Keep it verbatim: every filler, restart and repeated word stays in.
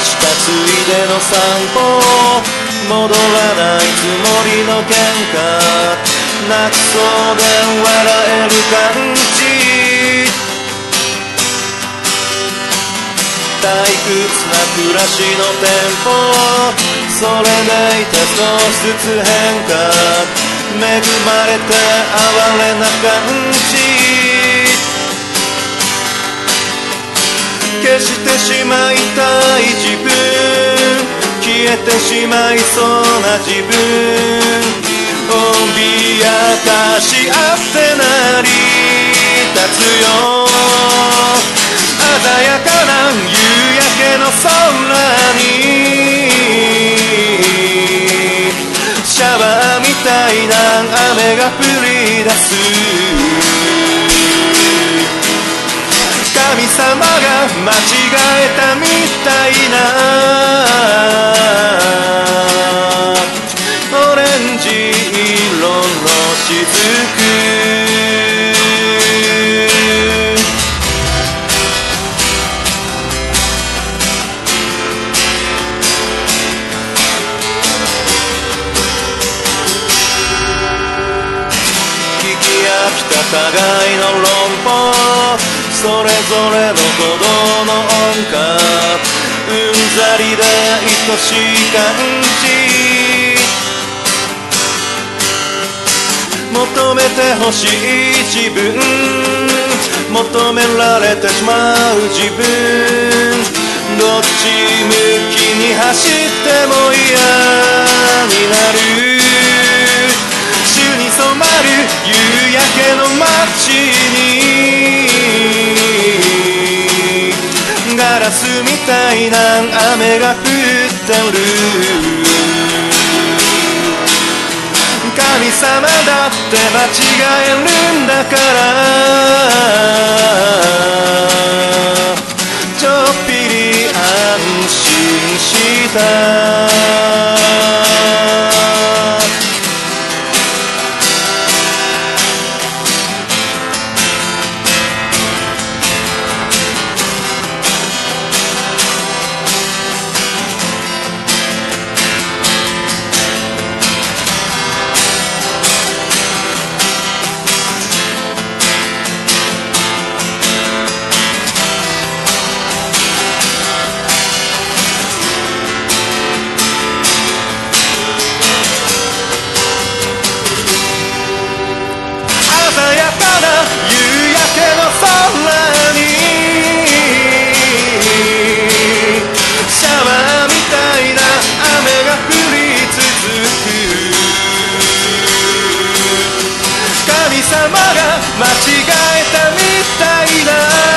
したついでの散歩、戻らないつもりの喧嘩、泣きそうで笑える感じ、退屈な暮らしのテンポ、それでいて少しずつ変化、恵まれて哀れな感じ、消してしまいたい自分、消えてしまいそうな自分、脅かし合って成り立つよ、鮮やかな夕焼けの空にシャワーみたいな雨が降り出す、神様が間違えたみたいなオレンジ色の雫、互いの論法、それぞれの鼓動の音階、うんざりで愛しい感じ、求めてほしい自分、求められてしまう自分、どっち向きに走っても嫌になる、週に染まる夕焼けの街にガラスみたいな雨が降ってる、神様だって間違えるんだから、ちょっぴり安心した。神様が間違えたみたいな